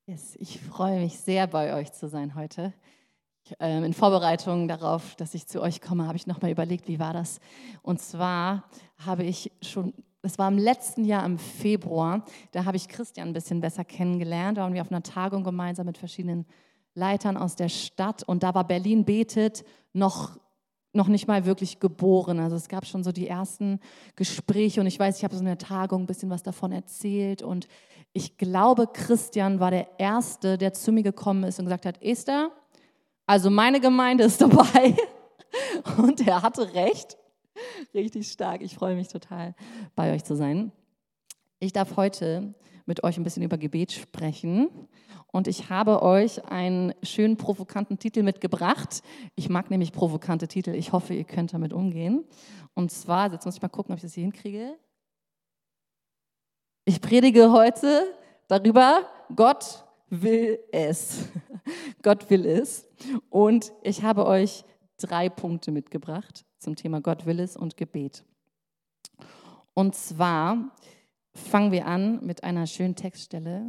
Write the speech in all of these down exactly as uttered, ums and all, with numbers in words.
Yes, ich freue mich sehr, bei euch zu sein heute. Ich, ähm, in Vorbereitung darauf, dass ich zu euch komme, habe ich nochmal überlegt, wie war das? Und zwar habe ich schon, das war im letzten Jahr im Februar, da habe ich Christian ein bisschen besser kennengelernt. Da waren wir auf einer Tagung gemeinsam mit verschiedenen Leitern aus der Stadt. Und da war Berlin betet noch noch nicht mal wirklich geboren. Also es gab schon so die ersten Gespräche und ich weiß, ich habe so in der Tagung ein bisschen was davon erzählt und ich glaube, Christian war der Erste, der zu mir gekommen ist und gesagt hat, Esther, also meine Gemeinde ist dabei und er hatte recht. Richtig stark. Ich freue mich total, bei euch zu sein. Ich darf heute mit euch ein bisschen über Gebet sprechen und ich habe euch einen schönen provokanten Titel mitgebracht. Ich mag nämlich provokante Titel. Ich hoffe, ihr könnt damit umgehen. Und zwar, jetzt muss ich mal gucken, ob ich das hier hinkriege. Ich predige heute darüber, Gott will es. Gott will es. Und ich habe euch drei Punkte mitgebracht zum Thema Gott will es und Gebet. Und zwar fangen wir an mit einer schönen Textstelle.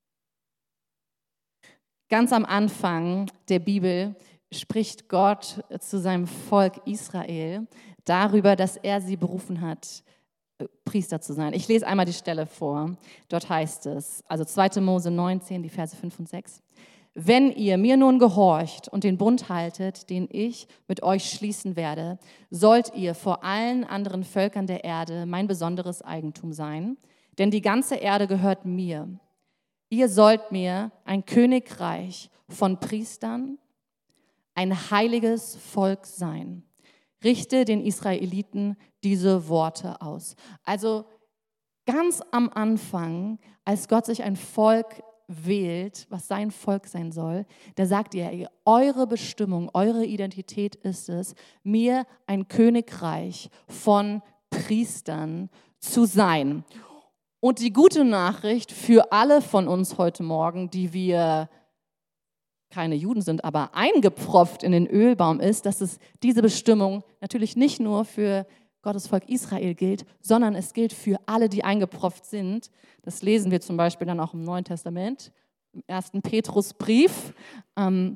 Ganz am Anfang der Bibel spricht Gott zu seinem Volk Israel darüber, dass er sie berufen hat, Priester zu sein. Ich lese einmal die Stelle vor. Dort heißt es, also zweiter Mose neunzehn, die Verse fünf und sechs. Wenn ihr mir nun gehorcht und den Bund haltet, den ich mit euch schließen werde, sollt ihr vor allen anderen Völkern der Erde mein besonderes Eigentum sein, denn die ganze Erde gehört mir. Ihr sollt mir ein Königreich von Priestern, ein heiliges Volk sein. Richte den Israeliten diese Worte aus. Also ganz am Anfang, als Gott sich ein Volk wählt, was sein Volk sein soll, da sagt er, eure Bestimmung, eure Identität ist es, mir ein Königreich von Priestern zu sein. Und die gute Nachricht für alle von uns heute Morgen, die wir keine Juden sind, aber eingepfropft in den Ölbaum ist, dass es diese Bestimmung natürlich nicht nur für Gottes Volk Israel gilt, sondern es gilt für alle, die eingepfropft sind. Das lesen wir zum Beispiel dann auch im Neuen Testament, im ersten Petrusbrief. Ähm,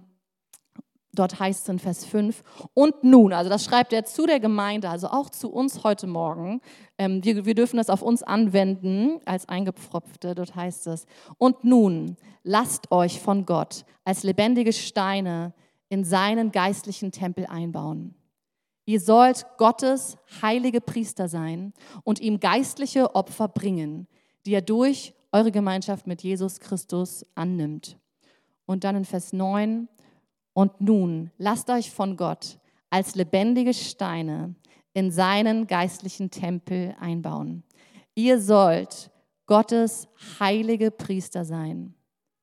dort heißt es in Vers fünf, und nun, also das schreibt er zu der Gemeinde, also auch zu uns heute Morgen. Ähm, wir, wir dürfen das auf uns anwenden als Eingepfropfte, dort heißt es, und nun, lasst euch von Gott als lebendige Steine in seinen geistlichen Tempel einbauen. Ihr sollt Gottes heilige Priester sein und ihm geistliche Opfer bringen, die er durch eure Gemeinschaft mit Jesus Christus annimmt. Und dann in Vers neun, und nun lasst euch von Gott als lebendige Steine in seinen geistlichen Tempel einbauen. Ihr sollt Gottes heilige Priester sein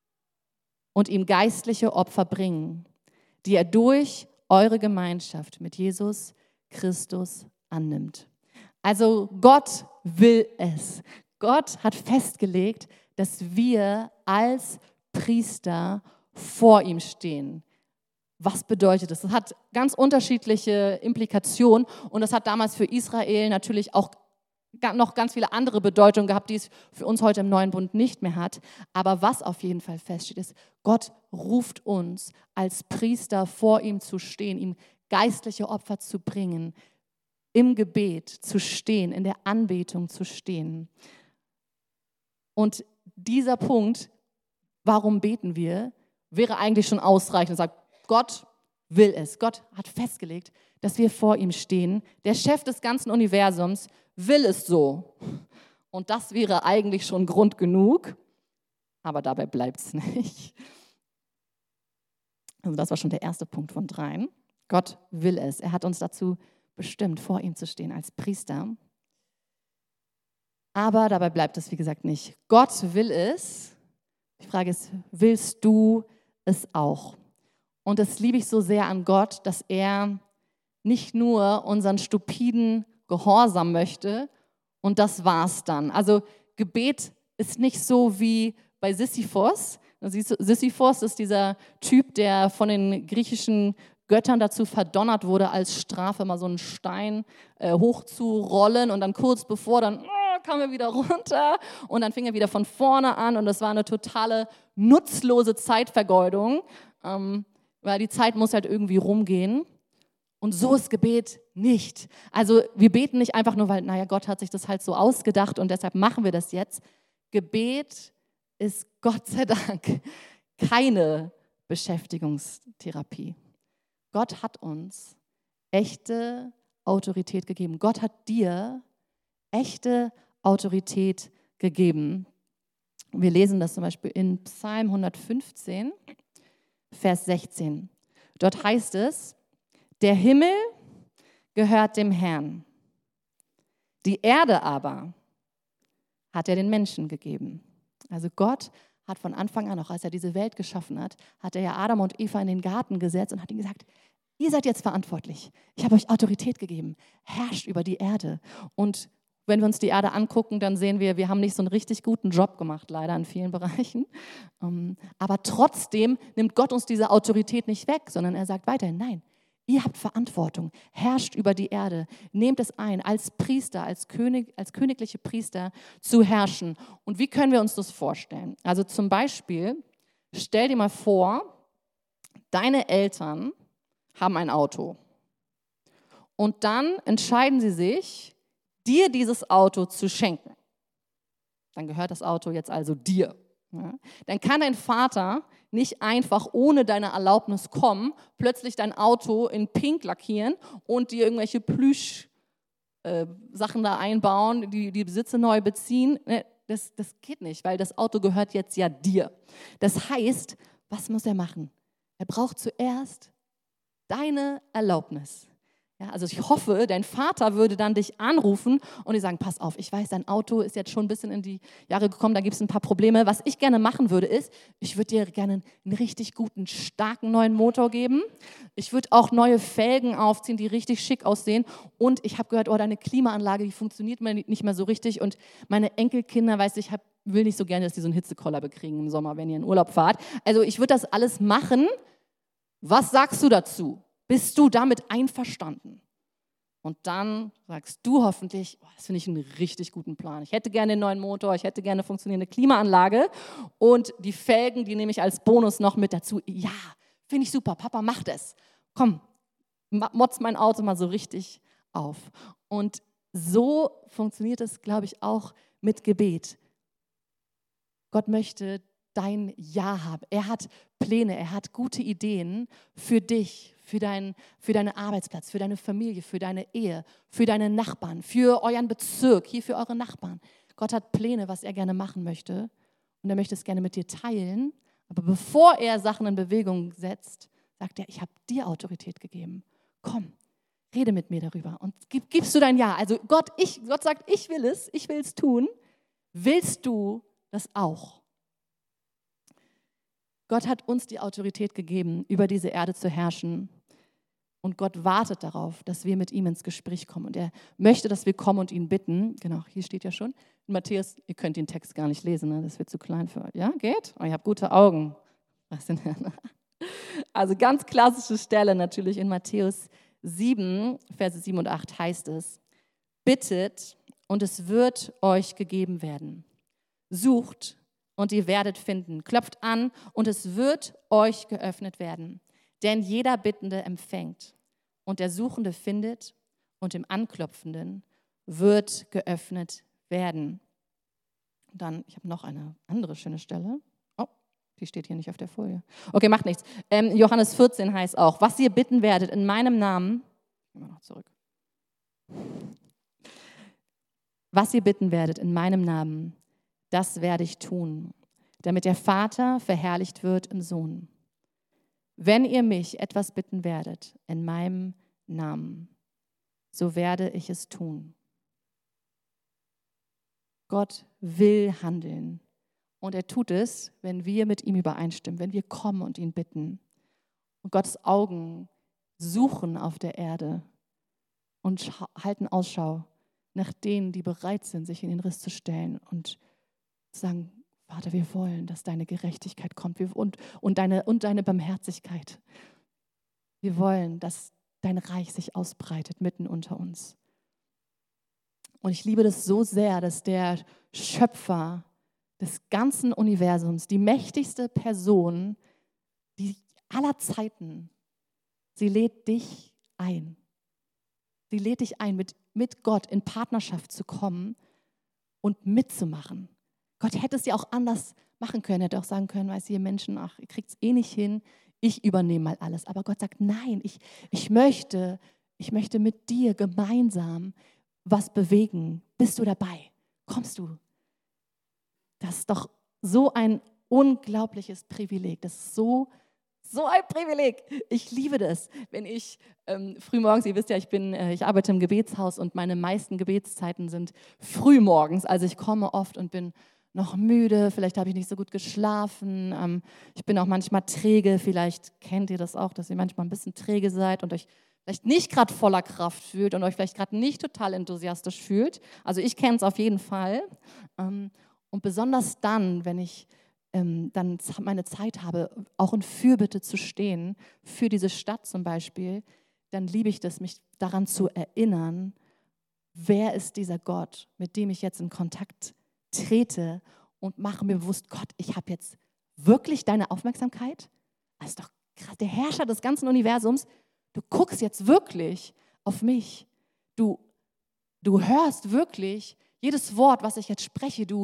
und ihm geistliche Opfer bringen, die er durch eure Gemeinschaft mit Jesus Christus annimmt. Also Gott will es. Gott hat festgelegt, dass wir als Priester vor ihm stehen. Was bedeutet das? Das hat ganz unterschiedliche Implikationen und das hat damals für Israel natürlich auch noch ganz viele andere Bedeutungen gehabt, die es für uns heute im Neuen Bund nicht mehr hat. Aber was auf jeden Fall feststeht, ist, Gott ruft uns als Priester vor ihm zu stehen, ihm geistliche Opfer zu bringen, im Gebet zu stehen, in der Anbetung zu stehen. Und dieser Punkt, warum beten wir, wäre eigentlich schon ausreichend. Er sagt, Gott will es. Gott hat festgelegt, dass wir vor ihm stehen. Der Chef des ganzen Universums will es so. Und das wäre eigentlich schon Grund genug, aber dabei bleibt es nicht. Also das war schon der erste Punkt von dreien. Gott will es. Er hat uns dazu bestimmt, vor ihm zu stehen als Priester. Aber dabei bleibt es, wie gesagt, nicht. Gott will es. Die Frage ist, willst du es auch? Und das liebe ich so sehr an Gott, dass er nicht nur unseren stupiden Gehorsam möchte und das war's dann. Also Gebet ist nicht so wie bei Sisyphos. Sisyphos ist dieser Typ, der von den griechischen Göttern dazu verdonnert wurde, als Strafe mal so einen Stein äh, hochzurollen und dann kurz bevor dann, oh kam er wieder runter und dann fing er wieder von vorne an und das war eine totale nutzlose Zeitvergeudung, ähm, weil die Zeit muss halt irgendwie rumgehen. Und so ist Gebet nicht. Also wir beten nicht einfach nur, weil, naja, Gott hat sich das halt so ausgedacht und deshalb machen wir das jetzt. Gebet ist Gott sei Dank keine Beschäftigungstherapie. Gott hat uns echte Autorität gegeben. Gott hat dir echte Autorität gegeben. Wir lesen das zum Beispiel in Psalm hundertfünfzehn, Vers sechzehn. Dort heißt es, der Himmel gehört dem Herrn. Die Erde aber hat er den Menschen gegeben. Also Gott hat von Anfang an, auch als er diese Welt geschaffen hat, hat er ja Adam und Eva in den Garten gesetzt und hat ihnen gesagt, ihr seid jetzt verantwortlich. Ich habe euch Autorität gegeben. Herrscht über die Erde. Und wenn wir uns die Erde angucken, dann sehen wir, wir haben nicht so einen richtig guten Job gemacht, leider in vielen Bereichen. Aber trotzdem nimmt Gott uns diese Autorität nicht weg, sondern er sagt weiterhin, nein, ihr habt Verantwortung, herrscht über die Erde, nehmt es ein, als Priester, als, König, als königliche Priester zu herrschen. Und wie können wir uns das vorstellen? Also zum Beispiel, stell dir mal vor, deine Eltern haben ein Auto und dann entscheiden sie sich, dir dieses Auto zu schenken. Dann gehört das Auto jetzt also dir. Ja? Dann kann dein Vater nicht einfach ohne deine Erlaubnis kommen, plötzlich dein Auto in Pink lackieren und dir irgendwelche Plüsch äh, Sachen da einbauen, die, die Besitze neu beziehen. Das, das geht nicht, weil das Auto gehört jetzt ja dir. Das heißt, was muss er machen? Er braucht zuerst deine Erlaubnis. Ja, also ich hoffe, dein Vater würde dann dich anrufen und dir sagen, pass auf, ich weiß, dein Auto ist jetzt schon ein bisschen in die Jahre gekommen, da gibt es ein paar Probleme. Was ich gerne machen würde, ist, ich würde dir gerne einen richtig guten, starken neuen Motor geben. Ich würde auch neue Felgen aufziehen, die richtig schick aussehen. Und ich habe gehört, oh, deine Klimaanlage, die funktioniert mir nicht mehr so richtig. Und meine Enkelkinder, weiß ich, hab, will nicht so gerne, dass die so einen Hitzekoller bekriegen im Sommer, wenn ihr in Urlaub fahrt. Also ich würde das alles machen. Was sagst du dazu? Bist du damit einverstanden? Und dann sagst du hoffentlich, oh, das finde ich einen richtig guten Plan. Ich hätte gerne einen neuen Motor, ich hätte gerne eine funktionierende Klimaanlage und die Felgen, die nehme ich als Bonus noch mit dazu. Ja, finde ich super, Papa, mach das. Komm, motz mein Auto mal so richtig auf. Und so funktioniert es, glaube ich, auch mit Gebet. Gott möchte dein Ja haben. Er hat Pläne, er hat gute Ideen für dich, für, dein, für deinen Arbeitsplatz, für deine Familie, für deine Ehe, für deine Nachbarn, für euren Bezirk, hier für eure Nachbarn. Gott hat Pläne, was er gerne machen möchte und er möchte es gerne mit dir teilen. Aber bevor er Sachen in Bewegung setzt, sagt er, ich habe dir Autorität gegeben. Komm, rede mit mir darüber und gib, gibst du dein Ja. Also Gott, ich, Gott sagt, ich will es, ich will es tun. Willst du das auch? Gott hat uns die Autorität gegeben, über diese Erde zu herrschen. Und Gott wartet darauf, dass wir mit ihm ins Gespräch kommen. Und er möchte, dass wir kommen und ihn bitten. Genau, hier steht ja schon. In Matthäus, ihr könnt den Text gar nicht lesen, ne? Das wird zu klein für euch. Ja, geht? Oh, ihr habt gute Augen. Was denn? Also ganz klassische Stelle natürlich in Matthäus sieben, Verse sieben und acht heißt es, bittet und es wird euch gegeben werden. Sucht und ihr werdet finden. Klopft an und es wird euch geöffnet werden. Denn jeder Bittende empfängt und der Suchende findet und dem Anklopfenden wird geöffnet werden. Dann, ich habe noch eine andere schöne Stelle. Oh, die steht hier nicht auf der Folie. Okay, macht nichts. Ähm, Johannes vierzehn heißt auch, was ihr bitten werdet in meinem Namen, immer noch zurück. Was ihr bitten werdet in meinem Namen, das werde ich tun, damit der Vater verherrlicht wird im Sohn. Wenn ihr mich etwas bitten werdet in meinem Namen, so werde ich es tun. Gott will handeln und er tut es, wenn wir mit ihm übereinstimmen, wenn wir kommen und ihn bitten. Und Gottes Augen suchen auf der Erde und halten Ausschau nach denen, die bereit sind, sich in den Riss zu stellen und zu sagen, Vater, wir wollen, dass deine Gerechtigkeit kommt und, und, deine, und deine Barmherzigkeit. Wir wollen, dass dein Reich sich ausbreitet mitten unter uns. Und ich liebe das so sehr, dass der Schöpfer des ganzen Universums, die mächtigste Person die aller Zeiten, sie lädt dich ein. Sie lädt dich ein, mit, mit Gott in Partnerschaft zu kommen und mitzumachen. Gott hätte es ja auch anders machen können, hätte auch sagen können, weißt du, ihr Menschen, ach, ihr kriegt es eh nicht hin, ich übernehme mal alles. Aber Gott sagt, nein, ich, ich möchte, ich möchte mit dir gemeinsam was bewegen. Bist du dabei? Kommst du? Das ist doch so ein unglaubliches Privileg. Das ist so, so ein Privileg. Ich liebe das, wenn ich ähm, frühmorgens, ihr wisst ja, ich bin, äh, ich arbeite im Gebetshaus und meine meisten Gebetszeiten sind frühmorgens. Also ich komme oft und bin noch müde, vielleicht habe ich nicht so gut geschlafen. Ähm, ich bin auch manchmal träge. Vielleicht kennt ihr das auch, dass ihr manchmal ein bisschen träge seid und euch vielleicht nicht gerade voller Kraft fühlt und euch vielleicht gerade nicht total enthusiastisch fühlt. Also ich kenne es auf jeden Fall. Ähm, und besonders dann, wenn ich ähm, dann meine Zeit habe, auch in Fürbitte zu stehen, für diese Stadt zum Beispiel, dann liebe ich das, mich daran zu erinnern, wer ist dieser Gott, mit dem ich jetzt in Kontakt trete und mache mir bewusst, Gott, ich habe jetzt wirklich deine Aufmerksamkeit. Das ist doch krass, der Herrscher des ganzen Universums. Du guckst jetzt wirklich auf mich. Du, du hörst wirklich jedes Wort, was ich jetzt spreche. Du,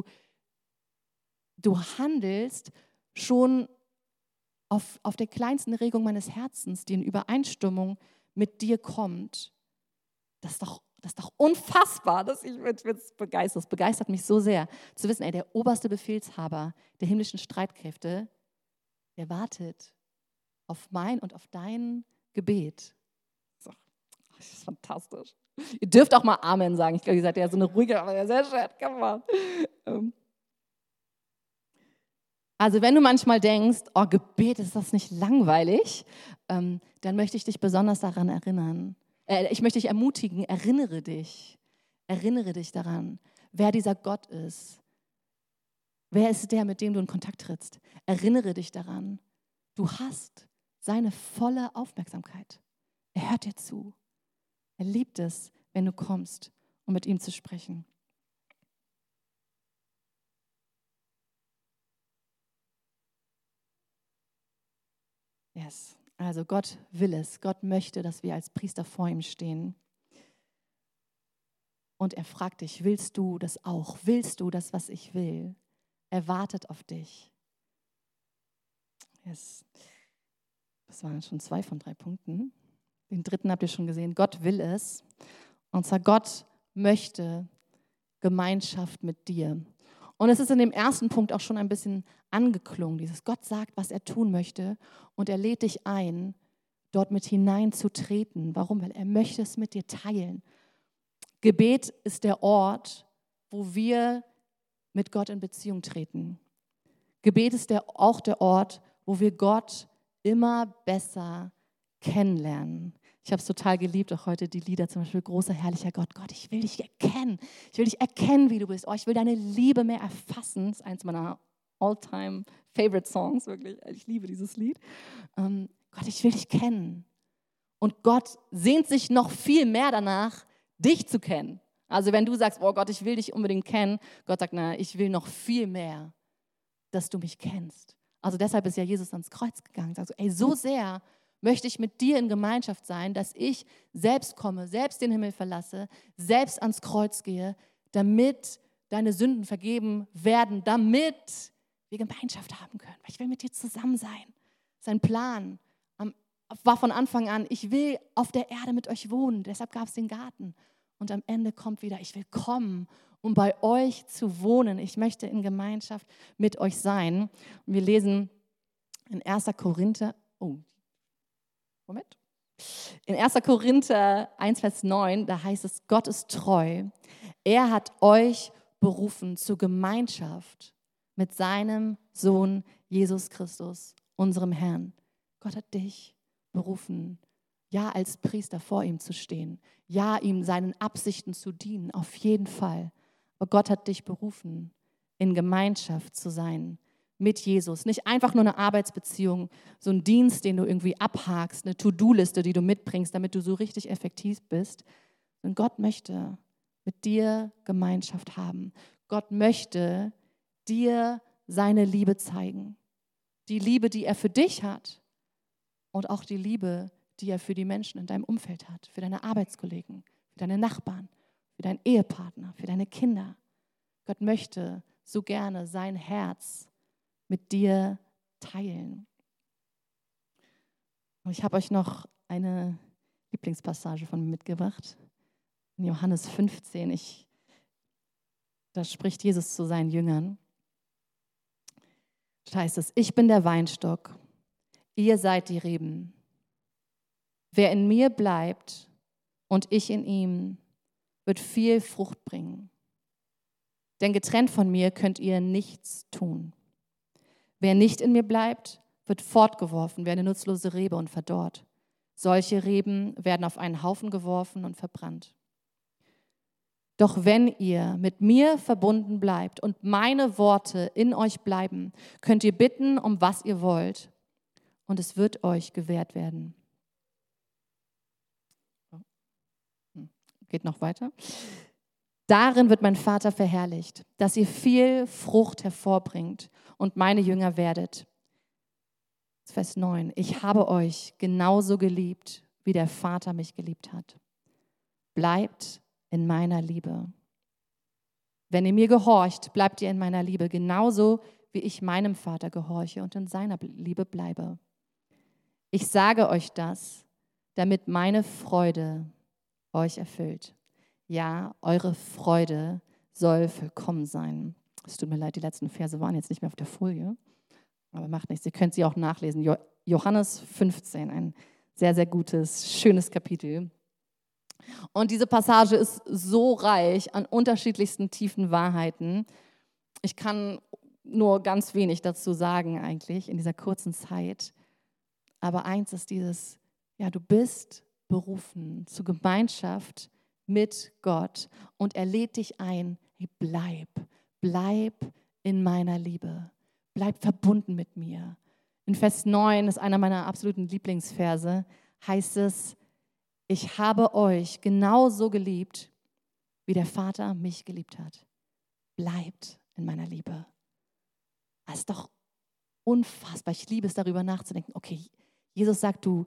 du handelst schon auf, auf der kleinsten Regung meines Herzens, die in Übereinstimmung mit dir kommt. Das ist doch, das ist doch unfassbar. Das, ich bin begeistert. Das begeistert mich so sehr, zu wissen, ey, der oberste Befehlshaber der himmlischen Streitkräfte, der wartet auf mein und auf dein Gebet. So. Das ist fantastisch. Ihr dürft auch mal Amen sagen. Ich glaube, ihr seid ja so eine ruhige, aber sehr schön. Come on. Also wenn du manchmal denkst, oh Gebet, ist das nicht langweilig, ähm, dann möchte ich dich besonders daran erinnern. Äh, ich möchte dich ermutigen, erinnere dich. Erinnere dich daran, wer dieser Gott ist. Wer ist der, mit dem du in Kontakt trittst? Erinnere dich daran, du hast seine volle Aufmerksamkeit. Er hört dir zu. Er liebt es, wenn du kommst, um mit ihm zu sprechen. Yes. Also Gott will es. Gott möchte, dass wir als Priester vor ihm stehen. Und er fragt dich, willst du das auch? Willst du das, was ich will? Er wartet auf dich. Yes. Das waren schon zwei von drei Punkten. Den dritten habt ihr schon gesehen. Gott will es. Und zwar Gott möchte Gemeinschaft mit dir. Und es ist in dem ersten Punkt auch schon ein bisschen angeklungen. Dieses Gott sagt, was er tun möchte. Und er lädt dich ein, dort mit hineinzutreten. Warum? Weil er möchte es mit dir teilen. Gebet ist der Ort, wo wir mit Gott in Beziehung treten. Gebet ist der, auch der Ort, wo wir Gott immer besser kennenlernen. Ich habe es total geliebt, auch heute die Lieder, zum Beispiel Großer, herrlicher Gott. Gott, ich will dich erkennen. Ich will dich erkennen, wie du bist. Oh, ich will deine Liebe mehr erfassen. Das ist eins meiner all-time favorite Songs, wirklich. Ich liebe dieses Lied. Ähm, Gott, ich will dich kennen. Und Gott sehnt sich noch viel mehr danach, dich zu kennen. Also wenn du sagst, oh Gott, ich will dich unbedingt kennen, Gott sagt, na, ich will noch viel mehr, dass du mich kennst. Also deshalb ist ja Jesus ans Kreuz gegangen. Sagt so, ey, so sehr möchte ich mit dir in Gemeinschaft sein, dass ich selbst komme, selbst den Himmel verlasse, selbst ans Kreuz gehe, damit deine Sünden vergeben werden, damit wir Gemeinschaft haben können. Weil ich will mit dir zusammen sein. Sein Plan war von Anfang an, ich will auf der Erde mit euch wohnen. Deshalb gab es den Garten. Und am Ende kommt wieder, ich will kommen, um bei euch zu wohnen. Ich möchte in Gemeinschaft mit euch sein. Und wir lesen in erster Korinther, oh, Moment. In erster Korinther eins, Vers neun, da heißt es, Gott ist treu. Er hat euch berufen zur Gemeinschaft mit seinem Sohn Jesus Christus, unserem Herrn. Gott hat dich berufen, ja, als Priester vor ihm zu stehen, ja, ihm seinen Absichten zu dienen, auf jeden Fall. Aber Gott hat dich berufen, in Gemeinschaft zu sein mit Jesus. Nicht einfach nur eine Arbeitsbeziehung, so ein Dienst, den du irgendwie abhakst, eine To-Do-Liste, die du mitbringst, damit du so richtig effektiv bist. Und Gott möchte mit dir Gemeinschaft haben. Gott möchte dir seine Liebe zeigen. Die Liebe, die er für dich hat und auch die Liebe, die er für die Menschen in deinem Umfeld hat, für deine Arbeitskollegen, für deine Nachbarn, für deinen Ehepartner, für deine Kinder. Gott möchte so gerne sein Herz mit dir teilen. Und ich habe euch noch eine Lieblingspassage von mir mitgebracht. In Johannes fünfzehn, ich, da spricht Jesus zu seinen Jüngern. Da heißt es, ich bin der Weinstock, ihr seid die Reben. Wer in mir bleibt und ich in ihm, wird viel Frucht bringen. Denn getrennt von mir könnt ihr nichts tun. Wer nicht in mir bleibt, wird fortgeworfen wie eine nutzlose Rebe und verdorrt. Solche Reben werden auf einen Haufen geworfen und verbrannt. Doch wenn ihr mit mir verbunden bleibt und meine Worte in euch bleiben, könnt ihr bitten, um was ihr wollt, und es wird euch gewährt werden. Geht noch weiter. Darin wird mein Vater verherrlicht, dass ihr viel Frucht hervorbringt und meine Jünger werdet. Vers neun. Ich habe euch genauso geliebt, wie der Vater mich geliebt hat. Bleibt in meiner Liebe. Wenn ihr mir gehorcht, bleibt ihr in meiner Liebe, genauso wie ich meinem Vater gehorche und in seiner Liebe bleibe. Ich sage euch das, damit meine Freude euch erfüllt. Ja, eure Freude soll vollkommen sein. Es tut mir leid, die letzten Verse waren jetzt nicht mehr auf der Folie, aber macht nichts. Ihr könnt sie auch nachlesen. Jo- Johannes fünfzehn, ein sehr, sehr gutes, schönes Kapitel. Und diese Passage ist so reich an unterschiedlichsten tiefen Wahrheiten. Ich kann nur ganz wenig dazu sagen eigentlich in dieser kurzen Zeit. Aber eins ist dieses, ja, du bist berufen zur Gemeinschaft mit Gott und er lädt dich ein, hey, bleib, bleib in meiner Liebe, bleib verbunden mit mir. In Vers neun ist einer meiner absoluten Lieblingsverse, heißt es, ich habe euch genauso geliebt, wie der Vater mich geliebt hat. Bleibt in meiner Liebe. Das ist doch unfassbar. Ich liebe es, darüber nachzudenken. Okay, Jesus sagt, du,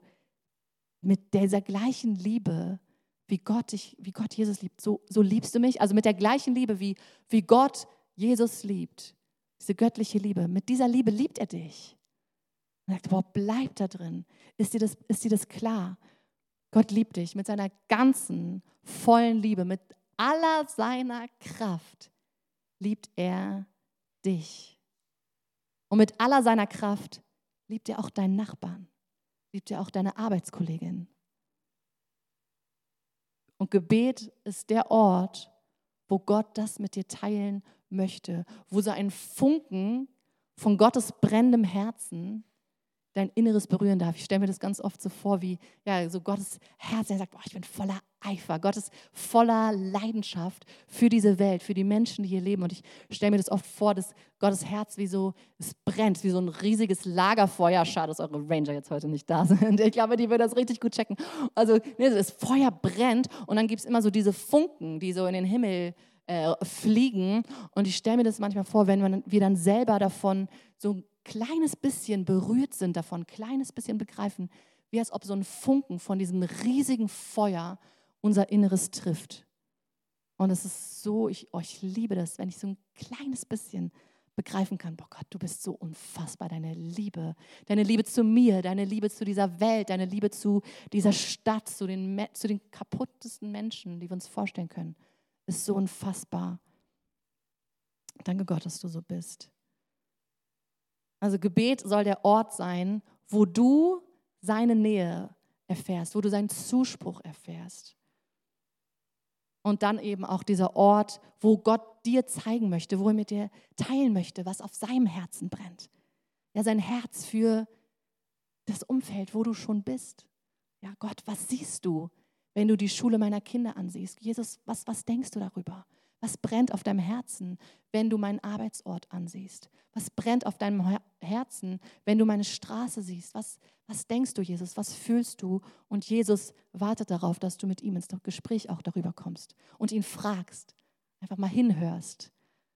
mit dieser gleichen Liebe, wie Gott, dich, wie Gott Jesus liebt, so, so liebst du mich. Also mit der gleichen Liebe, wie, wie Gott Jesus liebt. Diese göttliche Liebe. Mit dieser Liebe liebt er dich. Er sagt, boah, bleib da drin. Ist dir das, ist dir das klar? Gott liebt dich mit seiner ganzen, vollen Liebe, mit aller seiner Kraft liebt er dich. Und mit aller seiner Kraft liebt er auch deinen Nachbarn, liebt er auch deine Arbeitskollegin. Und Gebet ist der Ort, wo Gott das mit dir teilen möchte, wo so ein Funken von Gottes brennendem Herzen dein Inneres berühren darf. Ich stelle mir das ganz oft so vor, wie ja, so Gottes Herz, der sagt, oh, ich bin voller Eifer. Gott ist voller Leidenschaft für diese Welt, für die Menschen, die hier leben. Und ich stelle mir das oft vor, dass Gottes Herz wie so, es brennt, wie so ein riesiges Lagerfeuer. Schade, dass eure Ranger jetzt heute nicht da sind. Ich glaube, die würden das richtig gut checken. Also ne, das Feuer brennt und dann gibt es immer so diese Funken, die so in den Himmel äh, fliegen. Und ich stelle mir das manchmal vor, wenn man, wir dann selber davon so ein kleines bisschen berührt sind davon, kleines bisschen begreifen, wie als ob so ein Funken von diesem riesigen Feuer unser Inneres trifft. Und es ist so, ich, oh, ich liebe das, wenn ich so ein kleines bisschen begreifen kann, boah Gott, du bist so unfassbar, deine Liebe, deine Liebe zu mir, deine Liebe zu dieser Welt, deine Liebe zu dieser Stadt, zu den, zu den kaputtesten Menschen, die wir uns vorstellen können, ist so unfassbar. Danke Gott, dass du so bist. Also Gebet soll der Ort sein, wo du seine Nähe erfährst, wo du seinen Zuspruch erfährst. Und dann eben auch dieser Ort, wo Gott dir zeigen möchte, wo er mit dir teilen möchte, was auf seinem Herzen brennt. Ja, sein Herz für das Umfeld, wo du schon bist. Ja, Gott, was siehst du, wenn du die Schule meiner Kinder ansiehst? Jesus, was, was denkst du darüber? Was brennt auf deinem Herzen, wenn du meinen Arbeitsort ansiehst? Was brennt auf deinem Her- Herzen, wenn du meine Straße siehst? Was, was denkst du, Jesus? Was fühlst du? Und Jesus wartet darauf, dass du mit ihm ins Gespräch auch darüber kommst und ihn fragst, einfach mal hinhörst.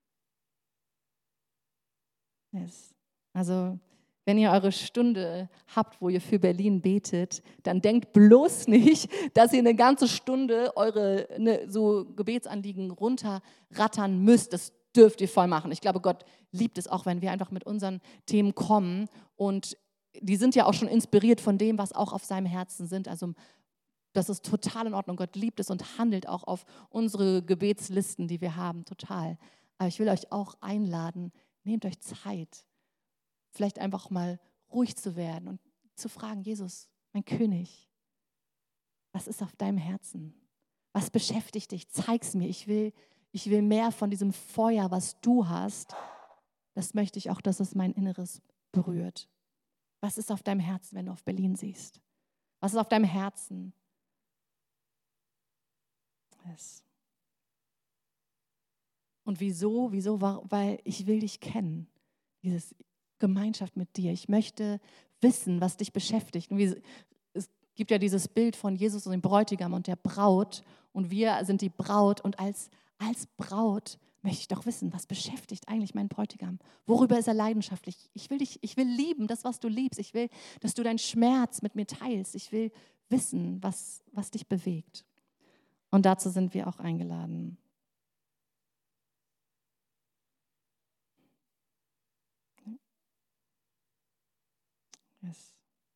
Yes. Also, wenn ihr eure Stunde habt, wo ihr für Berlin betet, dann denkt bloß nicht, dass ihr eine ganze Stunde eure ne, so Gebetsanliegen runterrattern müsst. Das dürft ihr voll machen. Ich glaube, Gott liebt es auch, wenn wir einfach mit unseren Themen kommen. Und die sind ja auch schon inspiriert von dem, was auch auf seinem Herzen sind. Also das ist total in Ordnung. Gott liebt es und handelt auch auf unsere Gebetslisten, die wir haben, total. Aber ich will euch auch einladen, nehmt euch Zeit, vielleicht einfach mal ruhig zu werden und zu fragen, Jesus, mein König, was ist auf deinem Herzen? Was beschäftigt dich? Zeig's mir. Ich will, ich will mehr von diesem Feuer, was du hast. Das möchte ich auch, dass es mein Inneres berührt. Was ist auf deinem Herzen, wenn du auf Berlin siehst? Was ist auf deinem Herzen? Yes. Und wieso? Wieso? Weil ich will dich kennen. Dieses Gemeinschaft mit dir. Ich möchte wissen, was dich beschäftigt. Und wie, es gibt ja dieses Bild von Jesus und dem Bräutigam und der Braut. Und wir sind die Braut. Und als, als Braut möchte ich doch wissen, was beschäftigt eigentlich meinen Bräutigam? Worüber ist er leidenschaftlich? Ich will dich, ich will lieben, das, was du liebst. Ich will, dass du deinen Schmerz mit mir teilst. Ich will wissen, was, was dich bewegt. Und dazu sind wir auch eingeladen. Yes.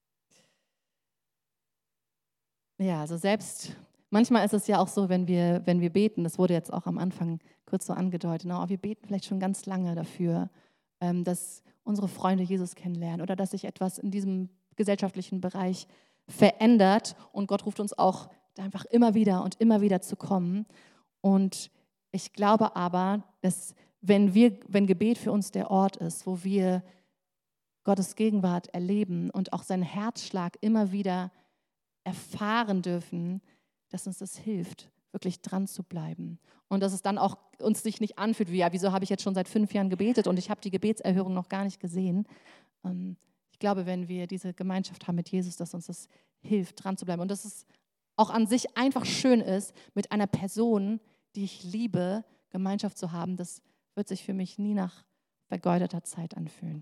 Ja, also selbst, manchmal ist es ja auch so, wenn wir, wenn wir beten, das wurde jetzt auch am Anfang kurz so angedeutet, no, wir beten vielleicht schon ganz lange dafür, ähm, dass unsere Freunde Jesus kennenlernen oder dass sich etwas in diesem gesellschaftlichen Bereich verändert und Gott ruft uns auch einfach immer wieder und immer wieder zu kommen. Und ich glaube aber, dass wenn wir, wenn Gebet für uns der Ort ist, wo wir Gottes Gegenwart erleben und auch seinen Herzschlag immer wieder erfahren dürfen, dass uns das hilft, wirklich dran zu bleiben. Und dass es dann auch uns sich nicht anfühlt, wie, ja, wieso habe ich jetzt schon seit fünf Jahren gebetet und ich habe die Gebetserhörung noch gar nicht gesehen. Ähm, ich glaube, wenn wir diese Gemeinschaft haben mit Jesus, dass uns das hilft, dran zu bleiben. Und dass es auch an sich einfach schön ist, mit einer Person, die ich liebe, Gemeinschaft zu haben, das wird sich für mich nie nach vergeudeter Zeit anfühlen.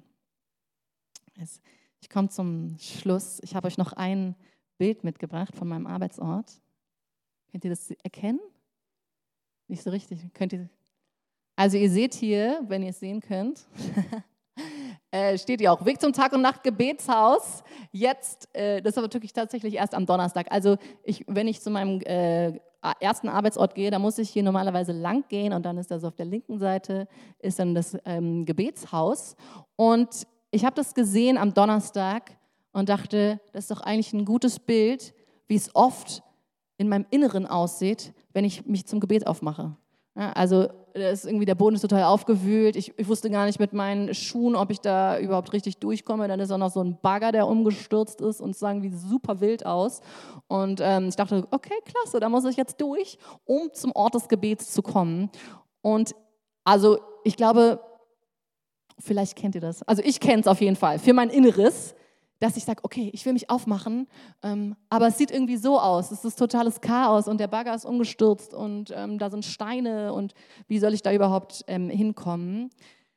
Ich komme zum Schluss. Ich habe euch noch ein Bild mitgebracht von meinem Arbeitsort. Könnt ihr das erkennen? Nicht so richtig. Könnt ihr? Also ihr seht hier, wenn ihr es sehen könnt, äh, steht ja auch Weg zum Tag und Nacht Gebetshaus. Jetzt, äh, das ist aber wirklich tatsächlich erst am Donnerstag. Also ich, wenn ich zu meinem äh, ersten Arbeitsort gehe, dann muss ich hier normalerweise lang gehen und dann ist das auf der linken Seite ist dann das ähm, Gebetshaus. Und ich habe das gesehen am Donnerstag und dachte, das ist doch eigentlich ein gutes Bild, wie es oft in meinem Inneren aussieht, wenn ich mich zum Gebet aufmache. Ja, also da ist irgendwie der Boden ist total aufgewühlt. Ich, ich wusste gar nicht mit meinen Schuhen, ob ich da überhaupt richtig durchkomme. Dann ist auch noch so ein Bagger, der umgestürzt ist und sah irgendwie super wild aus. Und ähm, ich dachte, okay, klasse, da muss ich jetzt durch, um zum Ort des Gebets zu kommen. Und also ich glaube, vielleicht kennt ihr das. Also ich kenne es auf jeden Fall für mein Inneres, dass ich sage, okay, ich will mich aufmachen, ähm, aber es sieht irgendwie so aus. Es ist totales Chaos und der Bagger ist umgestürzt und ähm, da sind Steine und wie soll ich da überhaupt ähm, hinkommen?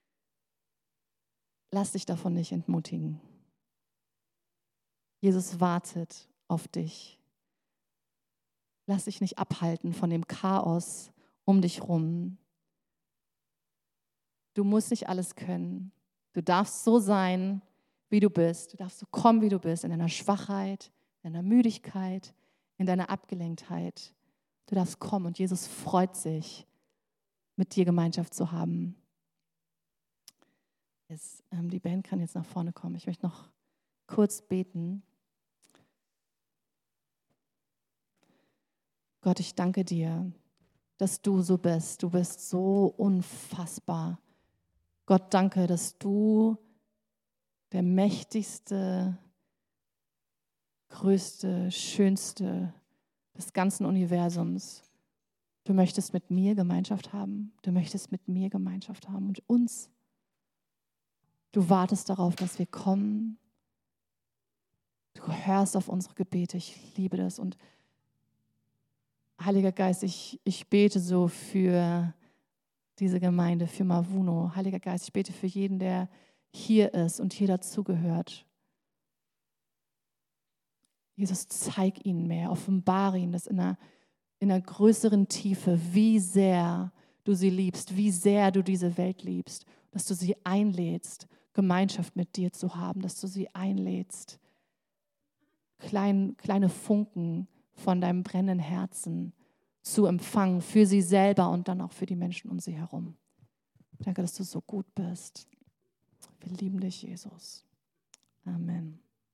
Lass dich davon nicht entmutigen. Jesus wartet auf dich. Lass dich nicht abhalten von dem Chaos um dich rum. Du musst nicht alles können. Du darfst so sein, wie du bist. Du darfst so kommen, wie du bist, in deiner Schwachheit, in deiner Müdigkeit, in deiner Abgelenktheit. Du darfst kommen und Jesus freut sich, mit dir Gemeinschaft zu haben. Jetzt, ähm, die Band kann jetzt nach vorne kommen. Ich möchte noch kurz beten. Gott, ich danke dir, dass du so bist. Du bist so unfassbar. Gott, danke, dass du der mächtigste, größte, schönste des ganzen Universums Du möchtest mit mir Gemeinschaft haben. Du möchtest mit mir Gemeinschaft haben und uns. Du wartest darauf, dass wir kommen. Du hörst auf unsere Gebete. Ich liebe das. Und Heiliger Geist, ich, ich bete so für diese Gemeinde, für Mavuno. Heiliger Geist, ich bete für jeden, der hier ist und hier dazugehört. Jesus, zeig ihnen mehr, offenbare ihnen das in einer, in einer größeren Tiefe, wie sehr du sie liebst, wie sehr du diese Welt liebst, dass du sie einlädst, Gemeinschaft mit dir zu haben, dass du sie einlädst, klein, kleine Funken von deinem brennenden Herzen zu empfangen, für sie selber und dann auch für die Menschen um sie herum. Danke, dass du so gut bist. Wir lieben dich, Jesus. Amen.